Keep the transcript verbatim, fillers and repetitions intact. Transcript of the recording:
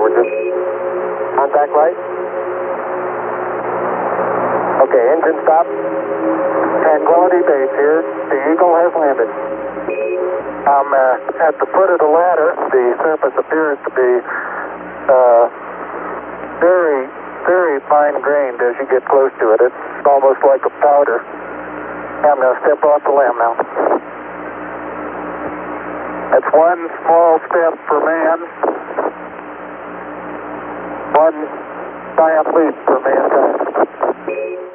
towards us. Contact light. Okay, engine stop. Tranquility Base here. The Eagle has landed. I'm uh, at the foot of the ladder. The surface appears to be uh, very, very fine-grained as you get close to it. It's almost like a powder. I'm going to step off the limb now. That's one small step for man, one giant leap for mankind.